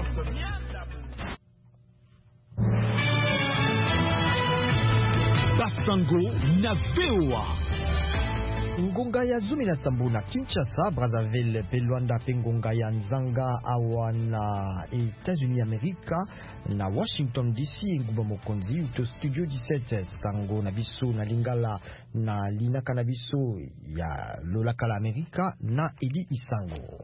Basango na VOA. Ngonga ya zumi na sambu na Kinshasa, Brazzaville, Pelwanda, Pengonga ya Nzanga awa na États-Unis Amerika na Washington DC nguba mokonzi uto studio 17 sango na biso na Lingala na linaka na biso ya lolaka la Amerika na Eli Isango.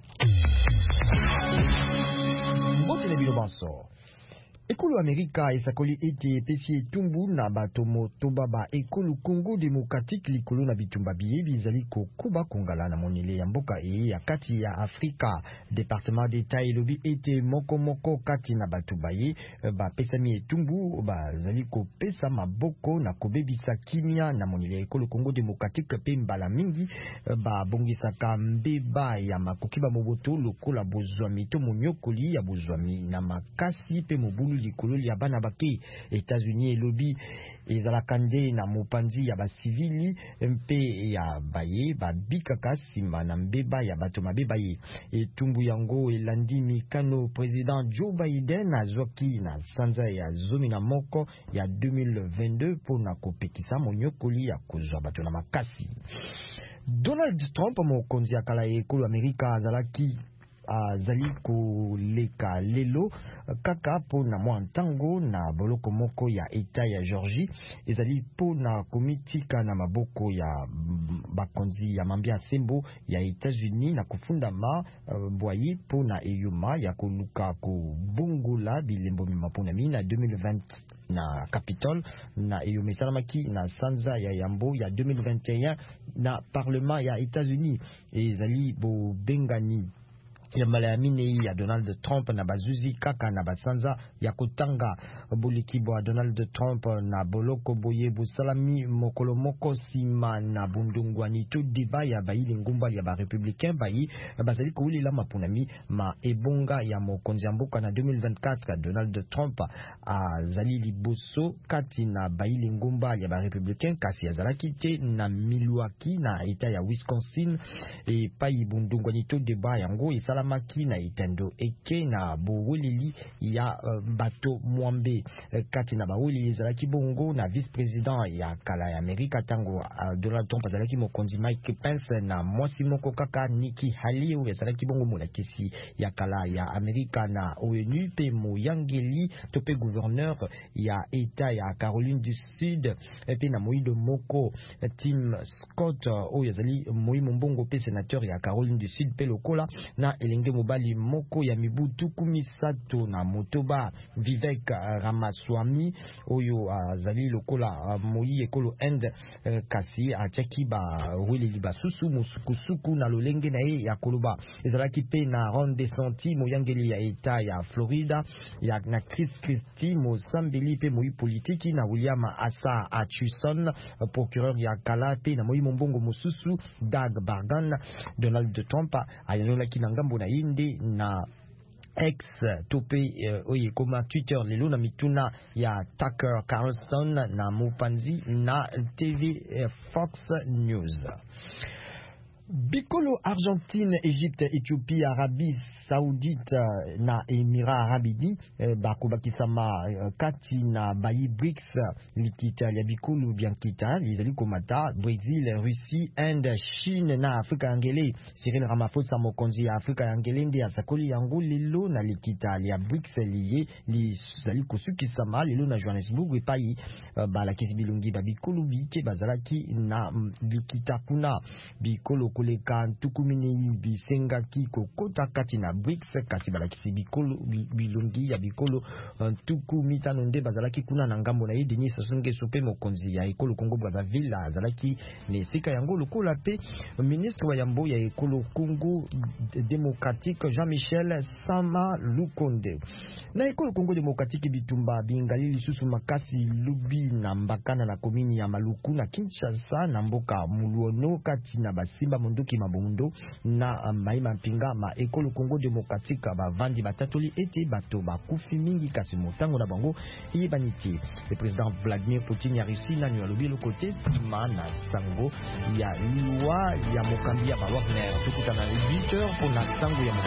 Mbote na bilo banso. Ekolo Amerika esakoli ete pesi etumbu na batomo tobaba ekolo Congo Démocratique likolo na bitumba biye bizali kokuba kongala na monele ya mboka ya kati ya Afrika. Département d'État elobi ete moko kati na batubaye bapesami etumbu bazali kopesa maboko na kobebisa kimia na monele ya ekolo Congo Démocratique pe mbala mingi babongisaka mbeba ya makoki ba moboto lokola bozwami to monyokoli ya bozwami na makasi pe mobulu likolo ya bana bake. États-Unis elobi ezalaka nde na mopanzi ya basivili mpe ya baye babikaka nsima na mbeba ya bato mabe baye. Etumbu yango elandi mikano président Joe Biden azwaki na sanza ya zomi na moko ya 2022 mpona kopekisa monyokoli ya kozwa bato na makasi. Donald Trump mokonzi ya kala ya ekolo Amerika azalaki azali koleka lelo kaka po na mwa ntango na boloko moko ya eta ya Georgie ezali po na komitika na maboko ya bakonzi ya mambia sembo ya États-Unis na kufundama bwayi po na eyuma ya koluka kobongola bilembo mimapona na 2020 na Capitol na eyomesalamaki na sanza ya yambo ya 2021 na parlement ya États-Unis ezali bobengani ya malayamine ya Donald Trump na bazuzi kaka na basanza ya kotanga bolikibo wa Donald Trump na boloko boye busalami mokolo moko sima na bundungwani to deba ya bayi ngumba ya ba républicain bayi bazali koulela mapunami ma ebonga ya mokonzi mboka na 2024. Donald Trump azali liboso kati na bayi ngumba ya ba républicain kasi azalaki te na Milwaukee na eta ya Wisconsin e payi bundungwani to deba yango isala maki na itendo eke na boweleli ya bato mwambe kati na baweleli zalaki bongo na vice-président ya kala ya Amerika tango Donald Trump azalaki mokonzi Mike Pence na mwasi moko kaka Nikki Haley oyo azalaki bongo molakisi ya kala ya Amerika na ONU pe moyangeli to pe gouverneur ya eta ya Caroline du Sud pe na moido moko Tim Scott oyo azali moimo mbongo pe sénateur ya Caroline du Sud pe lokola na elenge mobali moko ya mibutu kumisato na motoba Vivek Ramaswamy oyo azali lokola moi ekolo Inde kasi atiaki ba weleli basusu musukusuku na lolenge na ye ya koloba ezalaki pe na Ron DeSantis moyangeli ya eta ya Florida ya na Chris Christie mosambeli pe moi politiki na William Asa Atchison procureur ya kala pe na moi mombongo mosusu Doug Bargan. Donald Trump ayanola na ngambo na inde na X tope oye koma Twitter lelo na mituna ya Tucker Carlson na mupanzi na TV Fox News. Bikolo Argentine, Égypte, Éthiopie, Arabie Saoudite na Émirats Arabidi bakobakisama kati na bayi BRICS likita ya bikolo biankita lizali komata Brésil, Russie, Inde, Chine na Afrika Yangele. Cyril Ramaphosa mokonzi ya Afrika Yangele ndi asakoli yango lelo na likita ya BRICS liye lizali kosukisama lelo na Johannesburg epai balakisi bilungi babikolo bike bazalaki na likita kuna bikolo koleka ntukumini bisengaki kokota kati na BRICS kasi balakisi bikolo bilungi ya bikolo ntukumitano nde bazalaki kuna na ngambo na ye Denis Sassou Nguesso pe mokonzi ya ekolo Congo Brazzaville azalaki na esika yango lokola pe ministre wa yambo ya ekolo Congo Démocratique Jean-Michel Sama Lukonde na ekolo Congo Démocratique bitumba bingali lisusu makasi lubi na mbakana na komini ya Maluku na Kinshasa na mboka Muluono kati na basimba mondoki mabondo na maima mpinga ma ekolo Congo Démocratique bavandi batatoli ete bato bakufi mingi kasi motango na bango yebaniti. Le président Vladimir Poutine ya Russie na nyalobi le côté sima na sango ya liwa ya mokambi ya Wagner tukutana 8h pour na sango ya